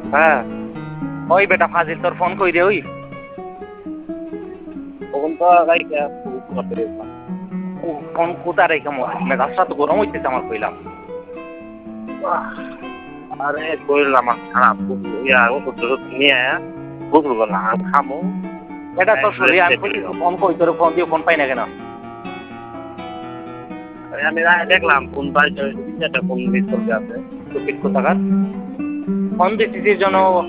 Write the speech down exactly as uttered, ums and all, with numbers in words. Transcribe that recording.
হ্যাঁ ওই বেটা ফাজিল তোর ফোন কই রে ওই তখন তো লাইক ফোন কোথা রেখে মেজাজটা তো গরম হইতেছে আমার কইলাম আরে কইলাম খারাপ ইয়া ওষুধ টষুধ নিয়ে গোসল করলাম খামো এটা তোর শরীর আমি কইতেছি ফোন কই তোর ফোন দিয়ে ফোন পাই না কেন আমি দেখলাম ফোন পাইছে তিন চারটা ফোন মিস করতে আছে তো পিট কোথাকার ফোন দিছিস জন্য